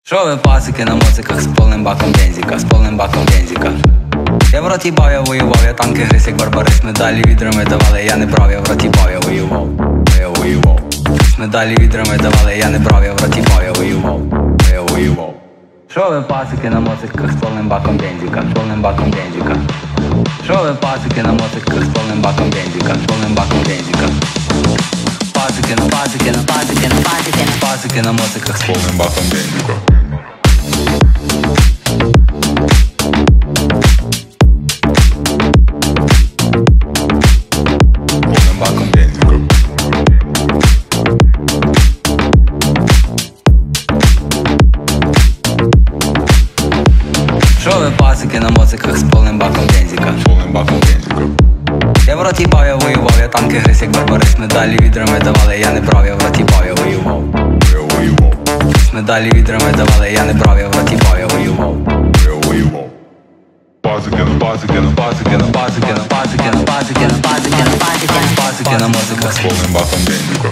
Що ви пасики на моциках з повним баком бензика, з повним баком бензика. Я в роті бав, я воював, я танки гриз, як барбарис. Медалі відрами давали, я не брав, я в роті бав, я воював, я воював. Медалі відрами давали, я не брав, я в роті бав, я воював, я воював. Що ви пасики на моциках з повним баком бензика, з повним баком бензика. Що ви пасики на моциках з повним баком бензика, з повним баком бензика. Пасики на пасики на пасики на пасики на пасики на моциках з повним баком бензика. Що ви пасики на моциках з повним баком бензика, з повним баком бензика. Я в роті бав, я воював, я танки гриз, як барбарис. Медалі відрами давали, я не брав, я в роті бав, я воював, я воював. Медалі відрами давали, я не брав, я в роті бав, я воював, я воював. Пасики на пасики на пасики на пасики на пасики на пасики на пасики на пасики на пасики на моциках з повним баком бензика.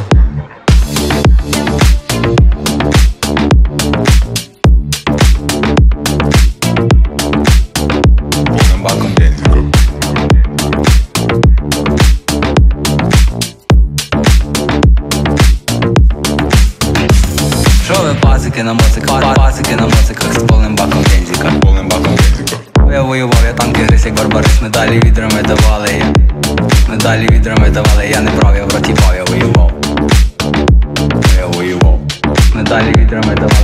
Що ви пасики на моциках, пасики на моциках з повним баком бензика, з повним баком бензика. Я воював, я танки гриз, як барбарис. Медалі відрами давали, медалі відрами давали, я не брав, я в роті бав, я воював, я воював. Медалі відрами давали.